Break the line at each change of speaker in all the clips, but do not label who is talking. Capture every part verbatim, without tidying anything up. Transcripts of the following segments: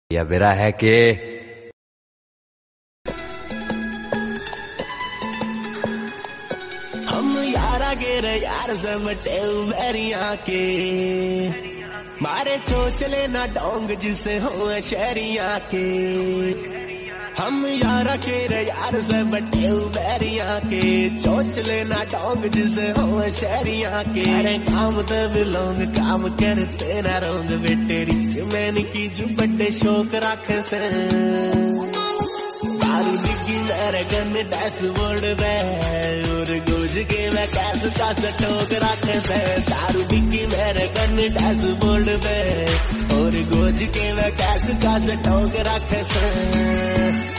या मेरा है कि
हम यारा गेरे यार समटे उमरिया के मारे चोचले ना डोंग जिसे हो शहरिया के। हम यारा केरे यार समटे उमरिया के चोचले ना डोंग जिसे हो शहरिया के। अरे काम तो बिलोंग काम करते ना रोंग बेटे रिच मैंने की जो बड़े शौक रख से। दारू डिग्गी मेरे गन डैशबोर्ड पे और गोज के मैं कैस का सटोक रखे से। दारू डिग्गी मेरे गन डैशबोर्ड पे और गोज के मैं कैस का सटोक रखे से।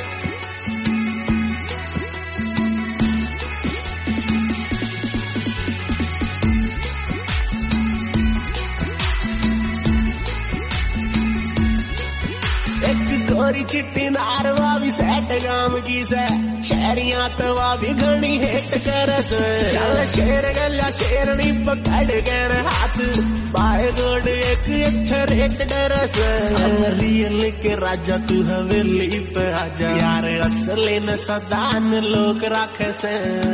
गोरी चिट्टी नारवा भी सेट गाम की से शहरिया तवा भी घनी हेट करस। चल शेर गल्या शेरनी पकड़ कर हाथ बाहे गोड एक अच्छा रेट डरस। हम रियल के राजा तू हवेली पे आजा यार असले न सदान लोग राखस।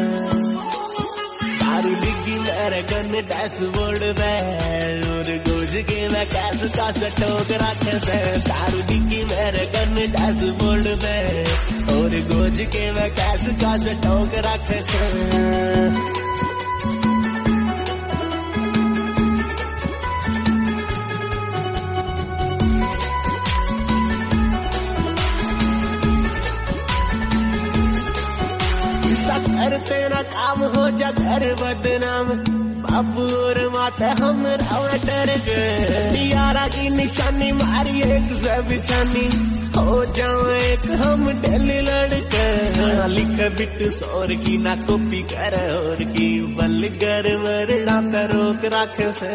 दारू डिग्गी मेरे गन डैशबोर्ड पे और गोज के मैं कैस का सटोक रखे से। दारू डिग्गी मेरे गन डैशबोर्ड पे और गोज के मैं कैस का सटोक रखे से। करते ना काम हो जा घर बदनाम बाबू और माता हम रावण डर गए। यारा की निशानी मारी एक से बिछानी हो जाओ एक हम डेली लड़के। लिख बिट सौर की ना कॉपी कर और की बल कर वरना रोक रख से।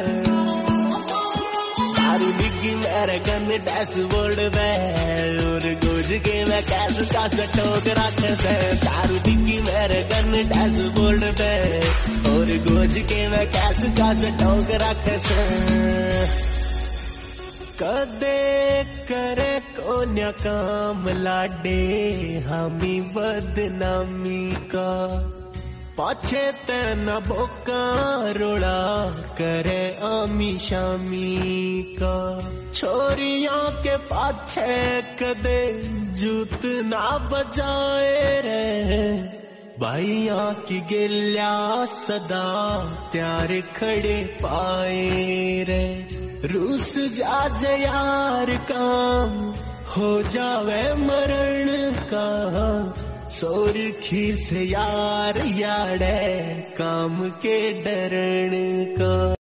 दारू डिग्गी मेरे गन डैशबोर्ड पे और गोज के मैं कैस का सटोक रखे से। दारू डिग्गी मेरे गन डैशबोर्ड पे और गोज के मैं कैस का सटोक रखे से। कदे करे कोन्या काम लाडे हामी बदनामी का पाछे तेन बोका रोड़ा करे आमी शामी का। छोरियों के पाछे कदे जूत ना बजाए रे भाइयों की गिल्या सदा त्यार खड़े पाए रे। रूस जाज यार काम हो जावे मरण का सोरखी से यार याड़े काम के डरण का।